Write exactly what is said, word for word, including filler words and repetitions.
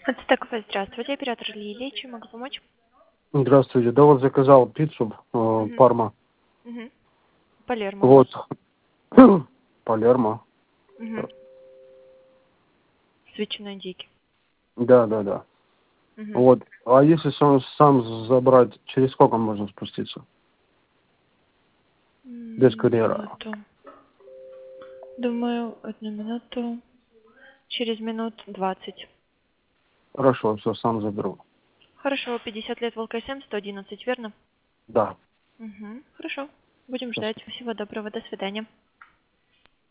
Ацтеков, здравствуйте, оператор Лилия, чем могу помочь? Здравствуйте. Да вот заказал пиццу э, Угу. Парма. Угу. Палермо у вас. Вот. Палермо. Угу. С ветчиной индейки. Да, да, да. Угу. Вот. А если сам, сам забрать, через сколько можно спуститься? Без курьера. Минуту. Думаю, одну минуту. Через минут двадцать. Хорошо, все, сам заберу. Хорошо, пятьдесят лет Волк СМ, сто одиннадцать, верно? Да. Угу. Хорошо. Будем ждать. Спасибо. Всего доброго, до свидания.